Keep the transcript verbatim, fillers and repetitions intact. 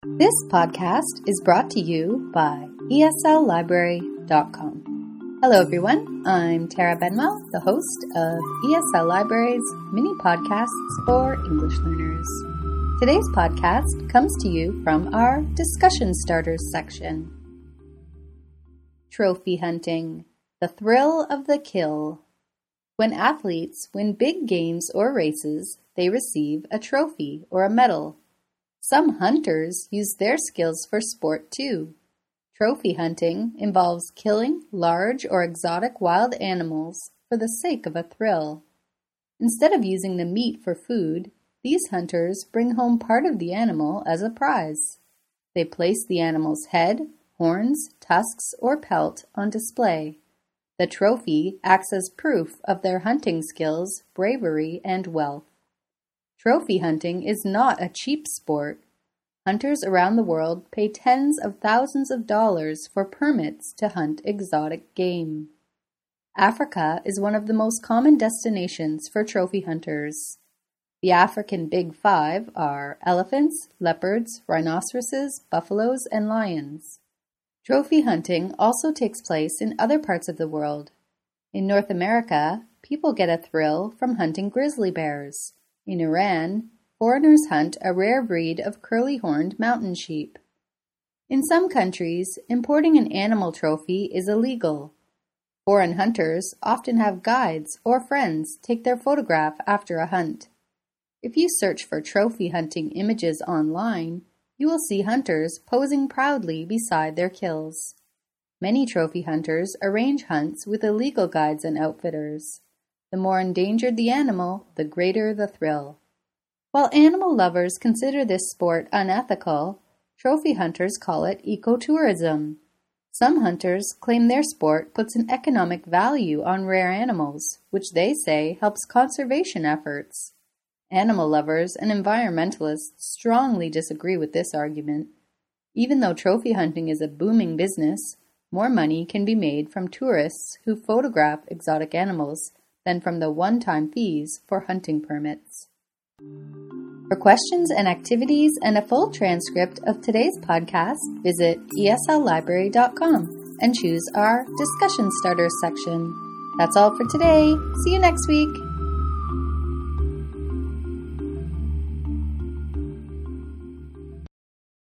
This podcast is brought to you by E S L library dot com. Hello everyone, I'm Tara Benwell, the host of E S L Library's mini podcasts for English learners. Today's podcast comes to you from our Discussion Starters section. Trophy hunting, the thrill of the kill. When athletes win big games or races, they receive a trophy or a medal. Some hunters use their skills for sport too. Trophy hunting involves killing large or exotic wild animals for the sake of a thrill. Instead of using the meat for food, these hunters bring home part of the animal as a prize. They place the animal's head, horns, tusks, or pelt on display. The trophy acts as proof of their hunting skills, bravery, and wealth. Trophy hunting is not a cheap sport. Hunters around the world pay tens of thousands of dollars for permits to hunt exotic game. Africa is one of the most common destinations for trophy hunters. The African Big Five are elephants, leopards, rhinoceroses, buffaloes, and lions. Trophy hunting also takes place in other parts of the world. In North America, people get a thrill from hunting grizzly bears. In Iran, foreigners hunt a rare breed of curly-horned mountain sheep. In some countries, importing an animal trophy is illegal. Foreign hunters often have guides or friends take their photograph after a hunt. If you search for trophy hunting images online, you will see hunters posing proudly beside their kills. Many trophy hunters arrange hunts with illegal guides and outfitters. The more endangered the animal, the greater the thrill. While animal lovers consider this sport unethical, trophy hunters call it ecotourism. Some hunters claim their sport puts an economic value on rare animals, which they say helps conservation efforts. Animal lovers and environmentalists strongly disagree with this argument. Even though trophy hunting is a booming business, more money can be made from tourists who photograph exotic animals than from the one-time fees for hunting permits. For questions and activities and a full transcript of today's podcast, visit E S L library dot com and choose our Discussion Starters section. That's all for today. See you next week.